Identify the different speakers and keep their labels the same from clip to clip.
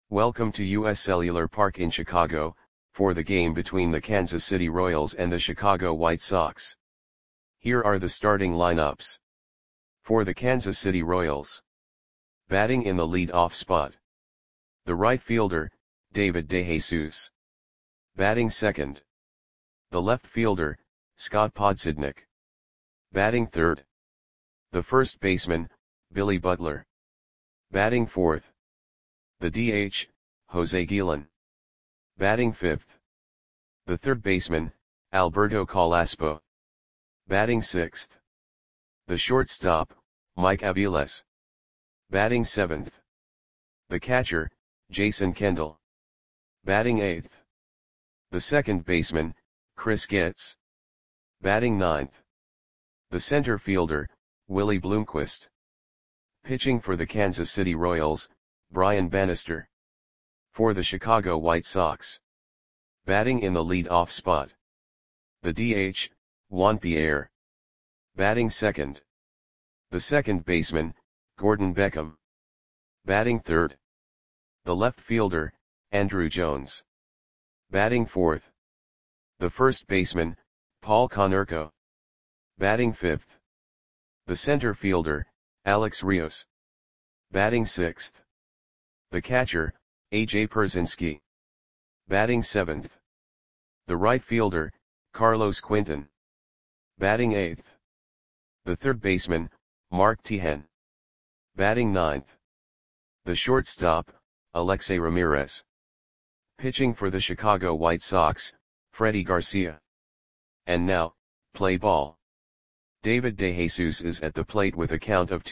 Speaker 1: Welcome to US Cellular Park in Chicago, for the game between the Kansas City Royals and the Chicago White Sox. Here are the starting lineups. For the Kansas City Royals. Batting in the lead-off spot. The right fielder, David DeJesus. Batting second. The left fielder, Scott Podsednik. Batting third. The first baseman, Billy Butler. Batting fourth. The DH, Jose Guillen. Batting fifth. The third baseman, Alberto Carrasco. Batting sixth. The shortstop, Mike Aviles. Batting seventh. The catcher, Jason Kendall. Batting eighth. The second baseman, Chris Getz. Batting ninth. The center fielder, Willie Bloomquist. Pitching for the Kansas City Royals, Brian Bannister. For the Chicago White Sox. Batting in the lead-off spot. The DH, Juan Pierre. Batting second. The second baseman, Gordon Beckham. Batting third. The left fielder, Andruw Jones. Batting fourth. The first baseman, Paul Konerko. Batting fifth. The center fielder, Alex Rios. Batting sixth. The catcher, A.J. Pierzynski. Batting seventh. The right fielder, Carlos Quinton. Batting eighth. The third baseman, Mark Teahen. Batting ninth. The shortstop, Alexei Ramirez. Pitching for the Chicago White Sox, Freddie Garcia. And now, play ball. David DeJesus is at the plate with a count of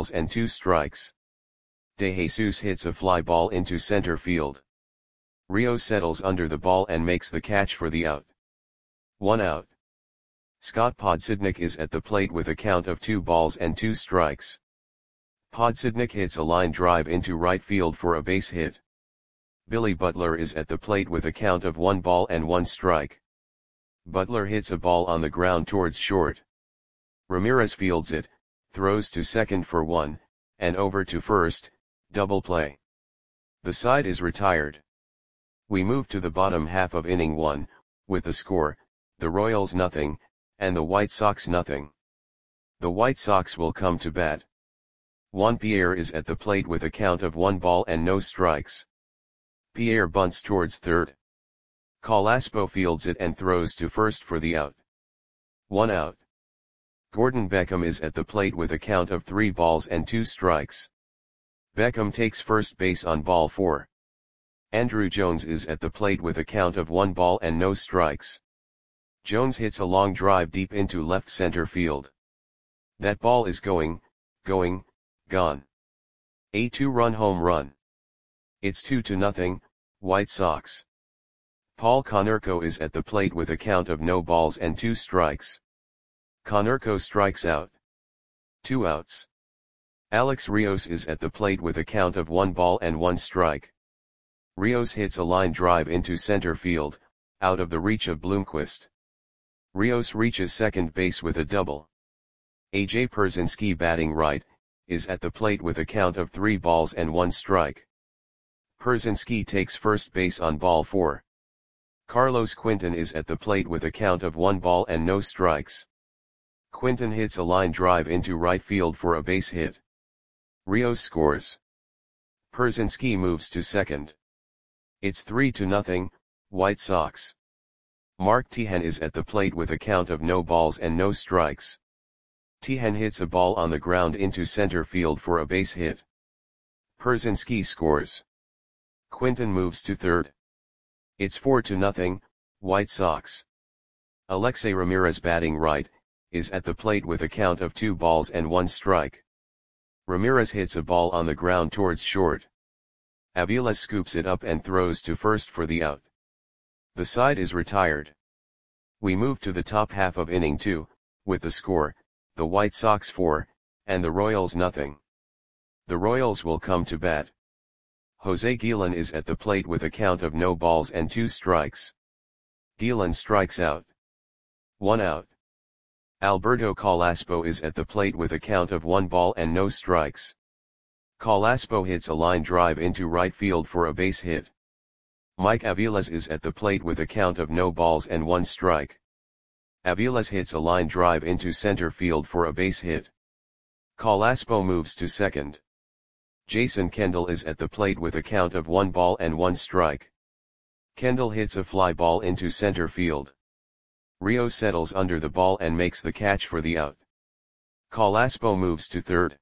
Speaker 1: 2-2. DeJesus hits a fly ball into center field. Rios settles under the ball and makes the catch for the out. 1 out. Scott Podsednik is at the plate with a count of 2-2. Podsednik hits a line drive into right field for a base hit. Billy Butler is at the plate with a count of 1-1. Butler hits a ball on the ground towards short. Ramirez fields it, throws to second for 1, and over to first, double play. The side is retired. We move to the bottom half of inning 1, with the score, the Royals nothing, and the White Sox nothing. The White Sox will come to bat. Juan Pierre is at the plate with a count of 1-0. Pierre bunts towards third. Carrasco fields it and throws to first for the out. 1 out. Gordon Beckham is at the plate with a count of 3-2. Beckham takes first base on ball 4. Andruw Jones is at the plate with a count of 1-0. Jones hits a long drive deep into left center field. That ball is gone. A 2-run home run. It's 2-0, White Sox. Paul Konerko is at the plate with a count of 0-2. Konerko strikes out. 2 outs. Alex Rios is at the plate with a count of 1-1. Rios hits a line drive into center field, out of the reach of Bloomquist. Rios reaches second base with a double. A.J. Pierzynski, batting right, is at the plate with a count of 3-1. Pierzynski takes first base on ball 4. Carlos Quinton is at the plate with a count of 1-0. Quinton hits a line drive into right field for a base hit. Rios scores. Pierzynski moves to second. It's 3-0, White Sox. Mark Teahen is at the plate with a count of 0-0. Teahen hits a ball on the ground into center field for a base hit. Pierzynski scores. Quinton moves to third. It's 4-0, White Sox. Alexei Ramirez, batting right, is at the plate with a count of 2-1. Ramirez hits a ball on the ground towards short. Aviles scoops it up and throws to first for the out. The side is retired. We move to the top half of inning 2, with the score, the White Sox 4, and the Royals nothing. The Royals will come to bat. Jose Guillen is at the plate with a count of 0-2. Guillen strikes out. 1 out. Alberto Carrasco is at the plate with a count of 1-0. Calaspo hits a line drive into right field for a base hit. Mike Aviles is at the plate with a count of no balls and 1 strike. Aviles hits a line drive into center field for a base hit. Calaspo moves to second. Jason Kendall is at the plate with a count of 1 ball and 1 strike. Kendall hits a fly ball into center field. Rios settles under the ball and makes the catch for the out. Calaspo moves to third.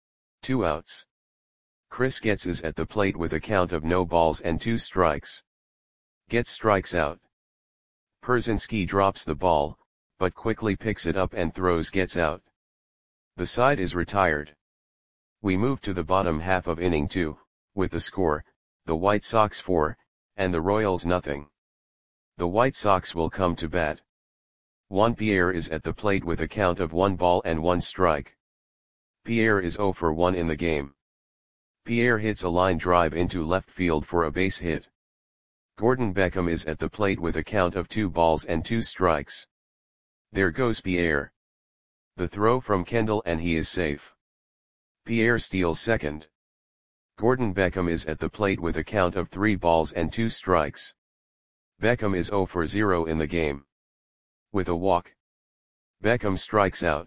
Speaker 1: 2 outs. Chris Getz is at the plate with a count of no balls and 2 strikes. Getz strikes out. Pierzynski drops the ball, but quickly picks it up and throws Getz out. The side is retired. We move to the bottom half of inning 2, with the score, the White Sox 4, and the Royals nothing. The White Sox will come to bat. Juan Pierre is at the plate with a count of 1 ball and 1 strike. Pierre is 0 for 1 in the game. Pierre hits a line drive into left field for a base hit. Gordon Beckham is at the plate with a count of 2 balls and 2 strikes. There goes Pierre. The throw from Kendall and he is safe. Pierre steals second. Gordon Beckham is at the plate with a count of 3 balls and 2 strikes. Beckham is 0 for 0 in the game. With a walk, Beckham strikes out.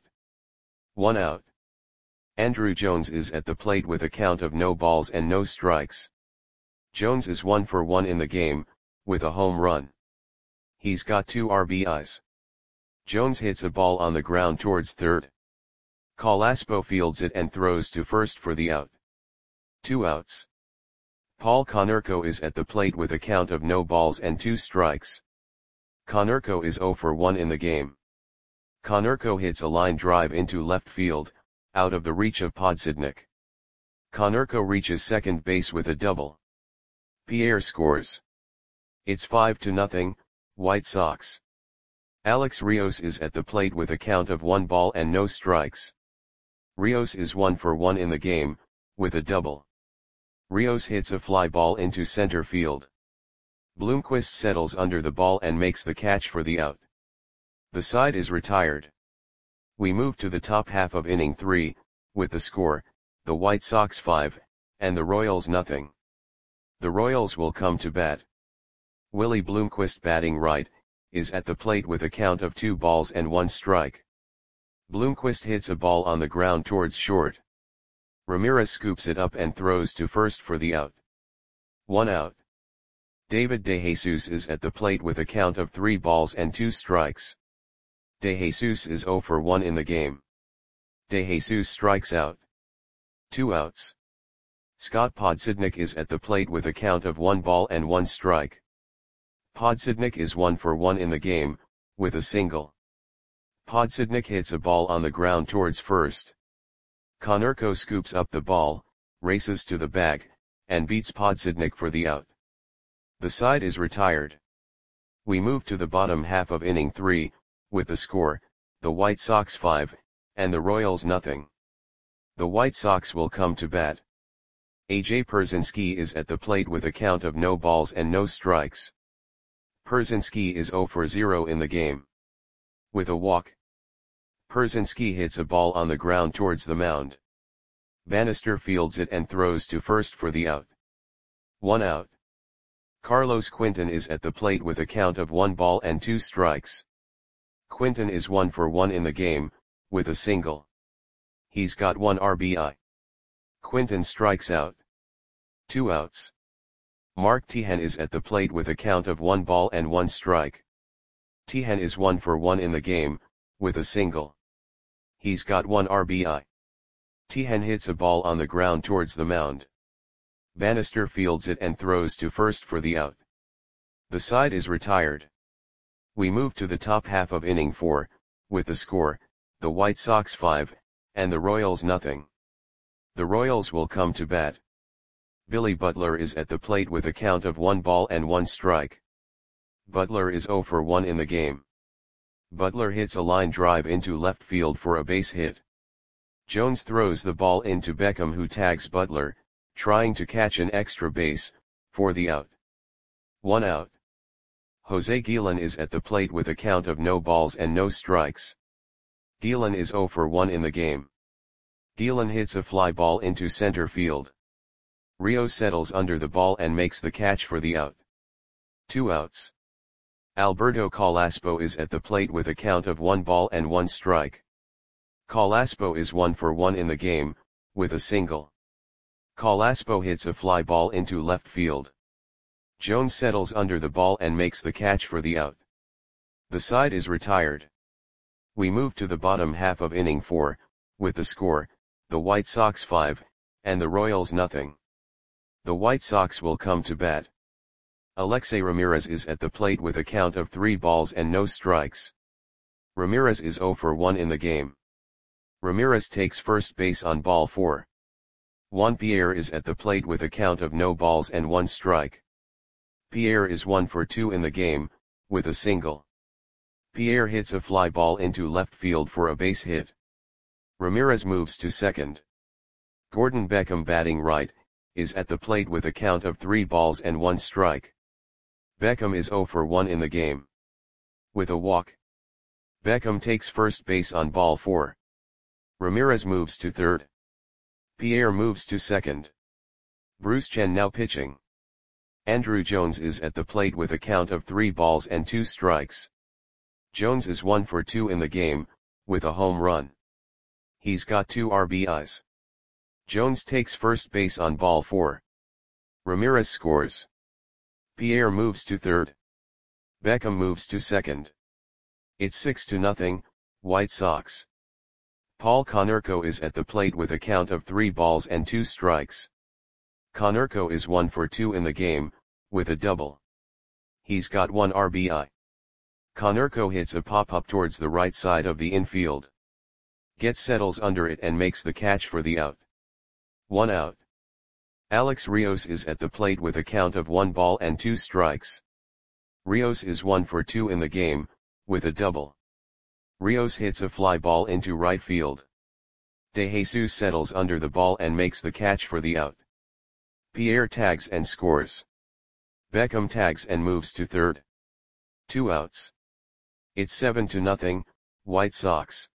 Speaker 1: 1 out. Andruw Jones is at the plate with a count of no balls and no strikes. Jones is 1 for 1 in the game, with a home run. He's got 2 RBIs. Jones hits a ball on the ground towards third. Calaspo fields it and throws to first for the out. 2 outs. Paul Konerko is at the plate with a count of no balls and 2 strikes. Konerko is 0 for 1 in the game. Konerko hits a line drive into left field, out of the reach of Podsednik. Konerko reaches second base with a double. Pierre scores. It's 5-0, White Sox. Alex Rios is at the plate with a count of 1 ball and no strikes. Rios is 1 for 1 in the game, with a double. Rios hits a fly ball into center field. Bloomquist settles under the ball and makes the catch for the out. The side is retired. We move to the top half of inning 3, with the score, the White Sox 5, and the Royals nothing. The Royals will come to bat. Willie Bloomquist, batting right, is at the plate with a count of 2 balls and 1 strike. Bloomquist hits a ball on the ground towards short. Ramirez scoops it up and throws to first for the out. 1 out. David DeJesus is at the plate with a count of 3 balls and 2 strikes. DeJesus is 0 for 1 in the game. DeJesus strikes out. 2 outs. Scott Podsednik is at the plate with a count of 1 ball and 1 strike. Podsednik is 1 for 1 in the game, with a single. Podsednik hits a ball on the ground towards first. Konerko scoops up the ball, races to the bag, and beats Podsednik for the out. The side is retired. We move to the bottom half of inning 3, with the score, the White Sox 5, and the Royals nothing. The White Sox will come to bat. A.J. Pierzynski is at the plate with a count of no balls and no strikes. Pierzynski is 0 for 0 in the game. With a walk, Pierzynski hits a ball on the ground towards the mound. Bannister fields it and throws to first for the out. 1 out. Carlos Quinton is at the plate with a count of 1 ball and 2 strikes. Quinton is 1 for 1 in the game, with a single. He's got 1 RBI. Quinton strikes out. 2 outs. Mark Teahen is at the plate with a count of 1 ball and 1 strike. Teahen is 1 for 1 in the game, with a single. He's got 1 RBI. Teahen hits a ball on the ground towards the mound. Bannister fields it and throws to first for the out. The side is retired. We move to the top half of inning 4, with the score, the White Sox 5, and the Royals nothing. The Royals will come to bat. Billy Butler is at the plate with a count of 1 ball and 1 strike. Butler is 0 for 1 in the game. Butler hits a line drive into left field for a base hit. Jones throws the ball into Beckham, who tags Butler, trying to catch an extra base, for the out. 1 out. Jose Guillen is at the plate with a count of no balls and no strikes. Guillen is 0 for 1 in the game. Gielan hits a fly ball into center field. Rios settles under the ball and makes the catch for the out. 2 outs. Alberto Calaspo is at the plate with a count of 1 ball and 1 strike. Calaspo is 1 for 1 in the game, with a single. Calaspo hits a fly ball into left field. Jones settles under the ball and makes the catch for the out. The side is retired. We move to the bottom half of inning 4, with the score, the White Sox 5, and the Royals nothing. The White Sox will come to bat. Alexei Ramirez is at the plate with a count of 3 balls and no strikes. Ramirez is 0 for 1 in the game. Ramirez takes first base on ball 4. Juan Pierre is at the plate with a count of no balls and 1 strike. Pierre is 1 for 2 in the game, with a single. Pierre hits a fly ball into left field for a base hit. Ramirez moves to second. Gordon Beckham, batting right, is at the plate with a count of 3 balls and 1 strike. Beckham is 0 for 1 in the game. With a walk. Beckham takes first base on ball 4. Ramirez moves to third. Pierre moves to second. Bruce Chen now pitching. Andruw Jones is at the plate with a count of 3 balls and 2 strikes. Jones is 1 for 2 in the game, with a home run. He's got 2 RBIs. Jones takes first base on ball 4. Ramirez scores. Pierre moves to third. Beckham moves to second. It's 6-0, White Sox. Paul Konerko is at the plate with a count of 3 balls and 2 strikes. Konerko is 1 for 2 in the game, with a double. He's got 1 RBI. Konerko hits a pop-up towards the right side of the infield. Getz settles under it and makes the catch for the out. 1 out. Alex Rios is at the plate with a count of 1 ball and 2 strikes. Rios is 1 for 2 in the game, with a double. Rios hits a fly ball into right field. De Jesus settles under the ball and makes the catch for the out. Pierre tags and scores. Beckham tags and moves to third. 2 outs. It's 7-0, White Sox.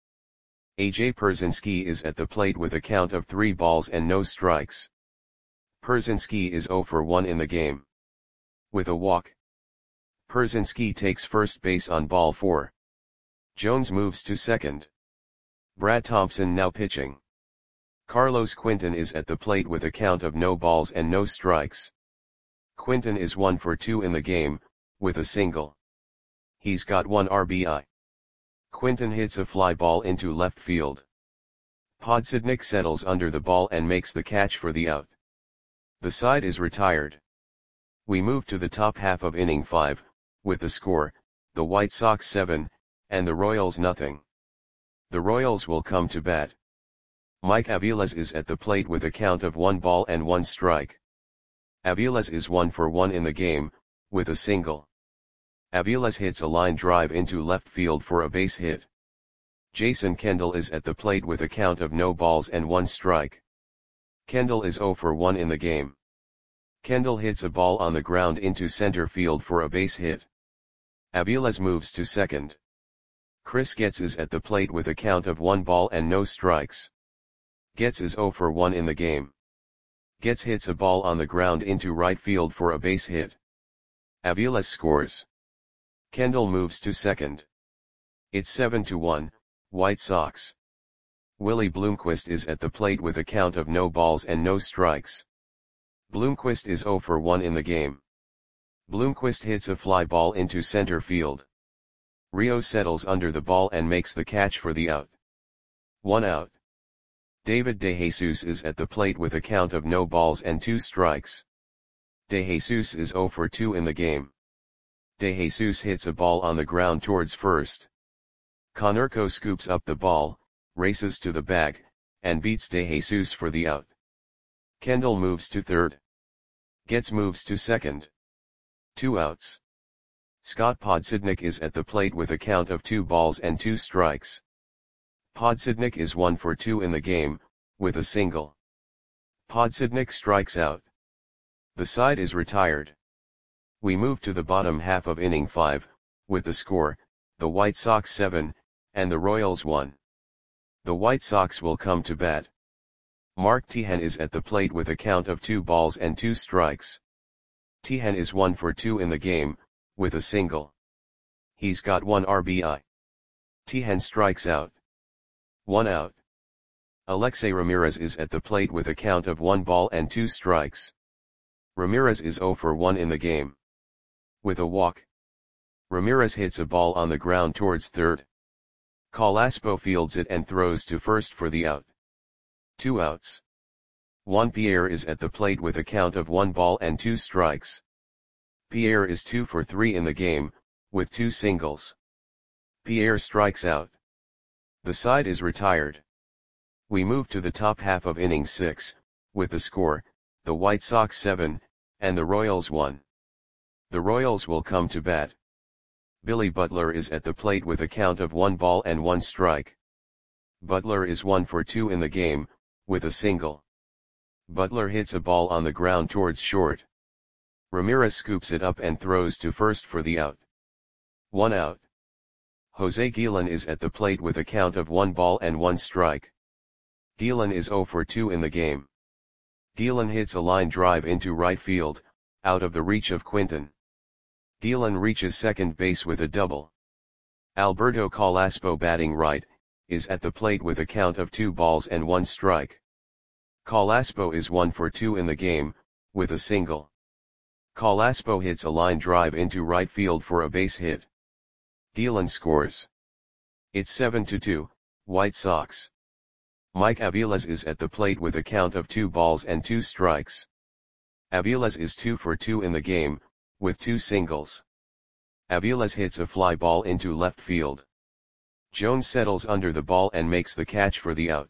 Speaker 1: AJ Pierzynski is at the plate with a count of 3 balls and no strikes. Pierzynski is 0 for 1 in the game. With a walk. Pierzynski takes first base on ball 4. Jones moves to second. Brad Thompson now pitching. Carlos Quinton is at the plate with a count of no balls and no strikes. Quinton is 1 for 2 in the game, with a single. He's got 1 RBI. Quinton hits a fly ball into left field. Podsednik settles under the ball and makes the catch for the out. The side is retired. We move to the top half of inning 5, with the score, the White Sox 7, and the Royals nothing. The Royals will come to bat. Mike Aviles is at the plate with a count of 1 ball and 1 strike. Aviles is 1 for 1 in the game, with a single. Aviles hits a line drive into left field for a base hit. Jason Kendall is at the plate with a count of no balls and 1 strike. Kendall is 0 for 1 in the game. Kendall hits a ball on the ground into center field for a base hit. Aviles moves to second. Chris Getz is at the plate with a count of 1 ball and no strikes. Getz is 0 for 1 in the game. Getz hits a ball on the ground into right field for a base hit. Aviles scores. Kendall moves to second. It's 7-1, White Sox. Willie Bloomquist is at the plate with a count of no balls and no strikes. Bloomquist is 0 for 1 in the game. Bloomquist hits a fly ball into center field. Rios settles under the ball and makes the catch for the out. 1 out. David De Jesus is at the plate with a count of no balls and 2 strikes. De Jesus is 0 for 2 in the game. De Jesus hits a ball on the ground towards first. Konerko scoops up the ball, races to the bag, and beats De Jesus for the out. Kendall moves to third. Getz moves to second. 2 outs. Scott Podsednik is at the plate with a count of 2 balls and 2 strikes. Podsednik is 1 for 2 in the game, with a single. Podsednik strikes out. The side is retired. We move to the bottom half of inning 5, with the score, the White Sox 7, and the Royals 1. The White Sox will come to bat. Mark Tehan is at the plate with a count of 2 balls and 2 strikes. Tehan is 1 for 2 in the game, with a single. He's got 1 RBI. Tehan strikes out. 1 out. Alexei Ramirez is at the plate with a count of 1 ball and 2 strikes. Ramirez is 0 for 1 in the game. With a walk. Ramirez hits a ball on the ground towards third. Calaspo fields it and throws to first for the out. 2 outs. Juan Pierre is at the plate with a count of 1 ball and 2 strikes. Pierre is 2 for 3 in the game, with 2 singles. Pierre strikes out. The side is retired. We move to the top half of inning 6, with the score, the White Sox 7, and the Royals 1. The Royals will come to bat. Billy Butler is at the plate with a count of 1 ball and 1 strike. Butler is 1 for 2 in the game, with a single. Butler hits a ball on the ground towards short. Ramirez scoops it up and throws to first for the out. 1 out. Jose Guillen is at the plate with a count of 1 ball and 1 strike. Guillen is 0 for 2 in the game. Guillen hits a line drive into right field, out of the reach of Quinton. Guillen reaches second base with a double. Alberto Calaspo, batting right, is at the plate with a count of 2 balls and 1 strike. Calaspo is 1 for 2 in the game, with a single. Calaspo hits a line drive into right field for a base hit. Guillen scores. It's 7-2, White Sox. Mike Aviles is at the plate with a count of 2 balls and 2 strikes. Aviles is 2 for 2 in the game, with 2 singles. Aviles hits a fly ball into left field. Jones settles under the ball and makes the catch for the out.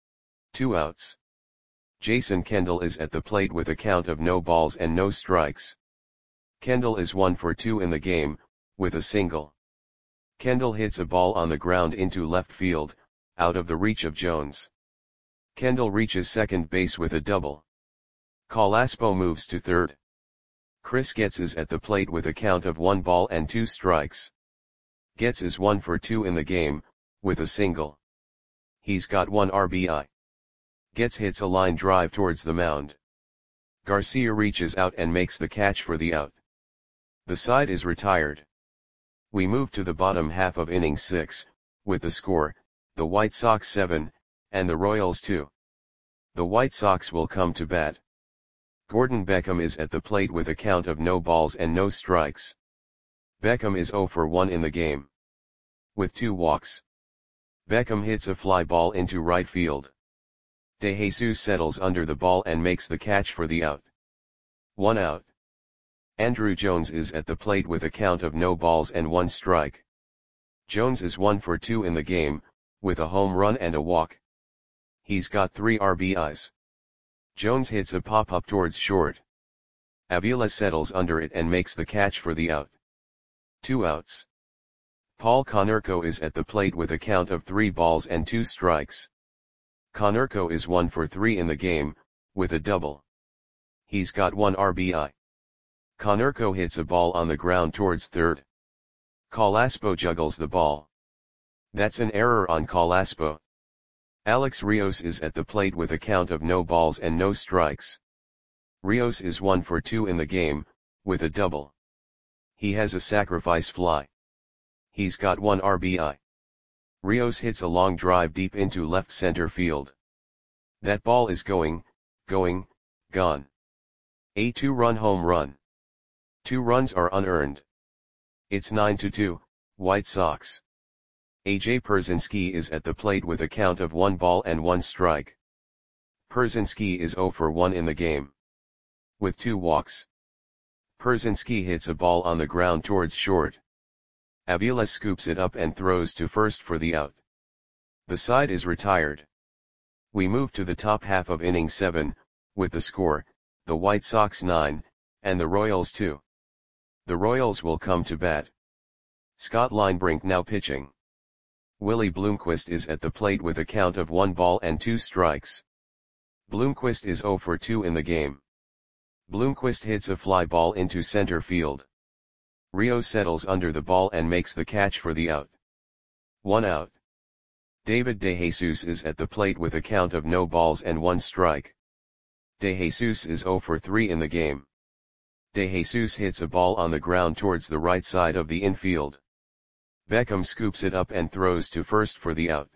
Speaker 1: 2 outs. Jason Kendall is at the plate with a count of no balls and no strikes. Kendall is 1 for 2 in the game, with a single. Kendall hits a ball on the ground into left field, out of the reach of Jones. Kendall reaches second base with a double. Calaspo moves to third. Chris Getz is at the plate with a count of 1 ball and 2 strikes. Getz is 1 for 2 in the game, with a single. He's got 1 RBI. Getz hits a line drive towards the mound. Garcia reaches out and makes the catch for the out. The side is retired. We move to the bottom half of inning 6, with the score, the White Sox 7, and the Royals 2. The White Sox will come to bat. Gordon Beckham is at the plate with a count of no balls and no strikes. Beckham is 0 for 1 in the game. With 2 walks. Beckham hits a fly ball into right field. De Jesus settles under the ball and makes the catch for the out. 1 out. Andruw Jones is at the plate with a count of no balls and 1 strike. Jones is 1 for 2 in the game, with a home run and a walk. He's got 3 RBIs. Jones hits a pop-up towards short. Aviles settles under it and makes the catch for the out. 2 outs. Paul Konerko is at the plate with a count of 3 balls and 2 strikes. Konerko is 1 for 3 in the game, with a double. He's got 1 RBI. Konerko hits a ball on the ground towards third. Calaspo juggles the ball. That's an error on Calaspo. Alex Rios is at the plate with a count of no balls and no strikes. Rios is 1 for 2 in the game, with a double. He has a sacrifice fly. He's got 1 RBI. Rios hits a long drive deep into left center field. That ball is gone. A 2-run home run. 2 runs are unearned. It's 9-2, White Sox. A.J. Pierzynski is at the plate with a count of 1 ball and 1 strike. Pierzynski is 0 for 1 in the game. With 2 walks. Pierzynski hits a ball on the ground towards short. Aviles scoops it up and throws to first for the out. The side is retired. We move to the top half of inning 7, with the score, the White Sox 9, and the Royals 2. The Royals will come to bat. Scott Linebrink now pitching. Willie Bloomquist is at the plate with a count of 1 ball and 2 strikes. Bloomquist is 0 for 2 in the game. Bloomquist hits a fly ball into center field. Rios settles under the ball and makes the catch for the out. 1 out. David DeJesus is at the plate with a count of no balls and 1 strike. DeJesus is 0 for 3 in the game. DeJesus hits a ball on the ground towards the right side of the infield. Beckham scoops it up and throws to first for the out.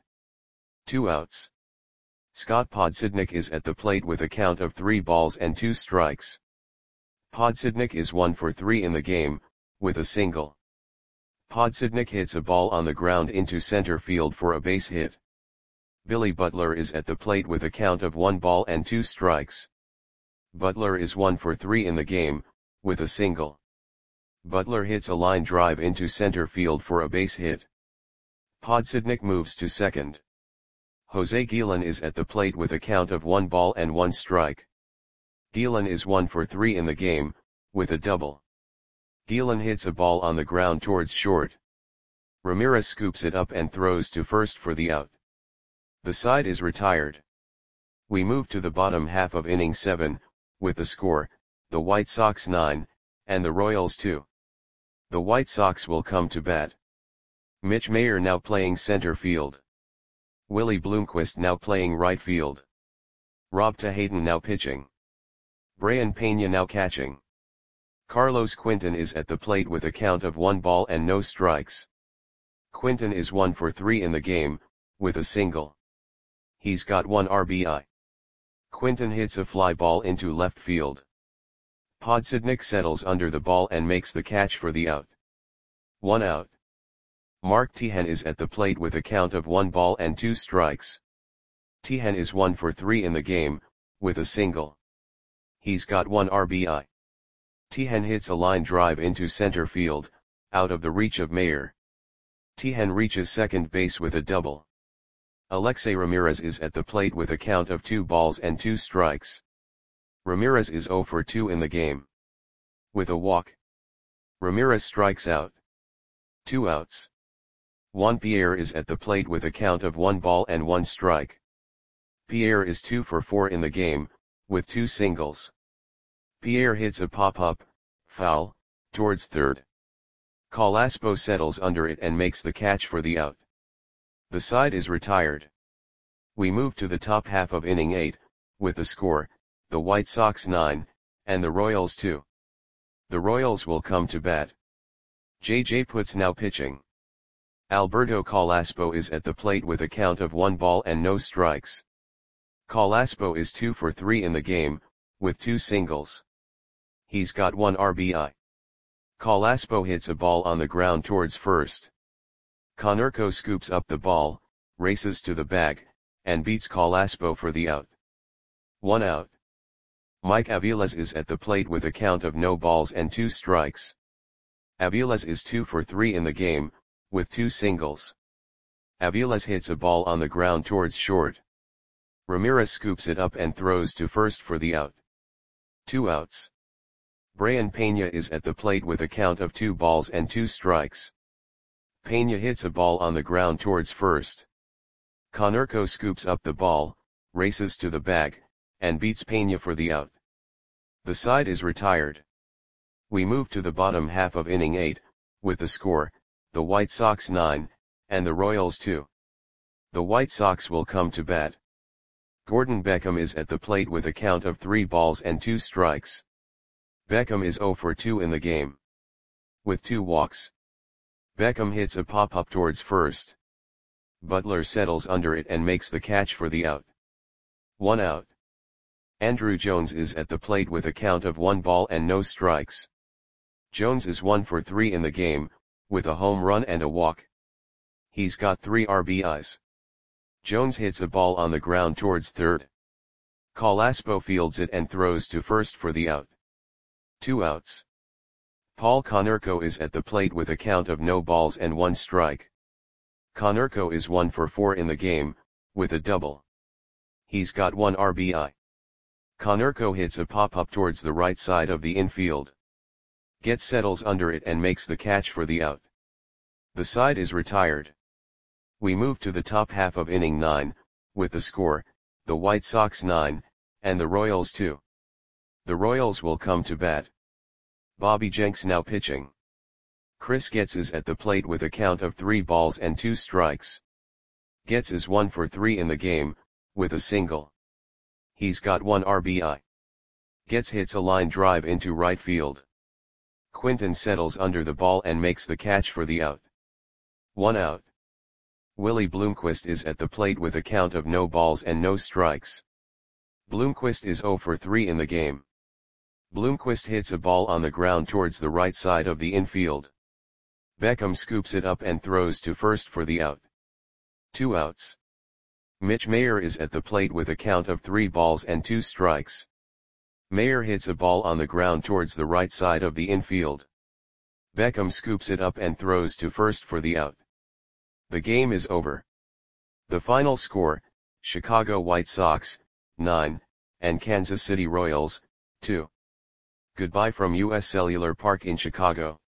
Speaker 1: 2 outs. Scott Podsednik is at the plate with a count of 3 balls and 2 strikes. Podsednik is 1 for 3 in the game, with a single. Podsednik hits a ball on the ground into center field for a base hit. Billy Butler is at the plate with a count of 1 ball and 2 strikes. Butler is 1 for 3 in the game, with a single. Butler hits a line drive into center field for a base hit. Podsednik moves to second. Jose Guillen is at the plate with a count of 1 ball and 1 strike. Guillen is 1 for 3 in the game, with a double. Guillen hits a ball on the ground towards short. Ramirez scoops it up and throws to first for the out. The side is retired. We move to the bottom half of inning 7, with the score, the White Sox 9, and the Royals 2. The White Sox will come to bat. Mitch Mayer now playing center field. Willie Bloomquist now playing right field. Rob Tahayden now pitching. Brayan Peña now catching. Carlos Quinton is at the plate with a count of 1 ball and no strikes. Quinton is 1 for 3 in the game, with a single. He's got 1 RBI. Quinton hits a fly ball into left field. Podsednik settles under the ball and makes the catch for the out. 1 out. Mark Tejan is at the plate with a count of 1 ball and 2 strikes. Tejan is 1 for 3 in the game, with a single. He's got 1 RBI. Tejan hits a line drive into center field, out of the reach of Mayer. Tejan reaches second base with a double. Alexei Ramirez is at the plate with a count of 2 balls and 2 strikes. Ramirez is 0 for 2 in the game. With a walk. Ramirez strikes out. 2 outs. Juan Pierre is at the plate with a count of 1 ball and 1 strike. Pierre is 2 for 4 in the game, with 2 singles. Pierre hits a pop-up, foul, towards third. Calaspo settles under it and makes the catch for the out. The side is retired. We move to the top half of inning 8, with the score, the White Sox 9, and the Royals 2. The Royals will come to bat. J.J. Putz now pitching. Alberto Calaspo is at the plate with a count of 1 ball and no strikes. Calaspo is 2 for 3 in the game, with 2 singles. He's got 1 RBI. Calaspo hits a ball on the ground towards first. Konerko scoops up the ball, races to the bag, and beats Calaspo for the out. 1 out. Mike Aviles is at the plate with a count of no balls and 2 strikes. Aviles is 2 for 3 in the game, with 2 singles. Aviles hits a ball on the ground towards short. Ramirez scoops it up and throws to first for the out. 2 outs. Brayan Peña is at the plate with a count of 2 balls and 2 strikes. Peña hits a ball on the ground towards first. Konerko scoops up the ball, races to the bag, and beats Peña for the out. The side is retired. We move to the bottom half of inning 8, with the score, the White Sox 9, and the Royals 2. The White Sox will come to bat. Gordon Beckham is at the plate with a count of 3 balls and 2 strikes. Beckham is 0 for 2 in the game. With 2 walks. Beckham hits a pop-up towards first. Butler settles under it and makes the catch for the out. 1 out. Andruw Jones is at the plate with a count of 1 ball and no strikes. Jones is 1 for 3 in the game, with a home run and a walk. He's got 3 RBIs. Jones hits a ball on the ground towards third. Calaspo fields it and throws to first for the out. 2 outs. Paul Konerko is at the plate with a count of no balls and 1 strike. Konerko is 1 for 4 in the game, with a double. He's got 1 RBI. Konerko hits a pop-up towards the right side of the infield. Getz settles under it and makes the catch for the out. The side is retired. We move to the top half of inning 9, with the score, the White Sox 9, and the Royals 2. The Royals will come to bat. Bobby Jenks now pitching. Chris Getz is at the plate with a count of 3 balls and 2 strikes. Gets is 1 for 3 in the game, with a single. He's got 1 RBI. Gets hits a line drive into right field. Quinton settles under the ball and makes the catch for the out. 1 out. Willie Bloomquist is at the plate with a count of no balls and no strikes. Bloomquist is 0 for 3 in the game. Bloomquist hits a ball on the ground towards the right side of the infield. Beckham scoops it up and throws to first for the out. 2 outs. Mitch Mayer is at the plate with a count of 3 balls and 2 strikes. Mayer hits a ball on the ground towards the right side of the infield. Beckham scoops it up and throws to first for the out. The game is over. The final score, Chicago White Sox, 9, and Kansas City Royals, 2. Goodbye from US Cellular Park in Chicago.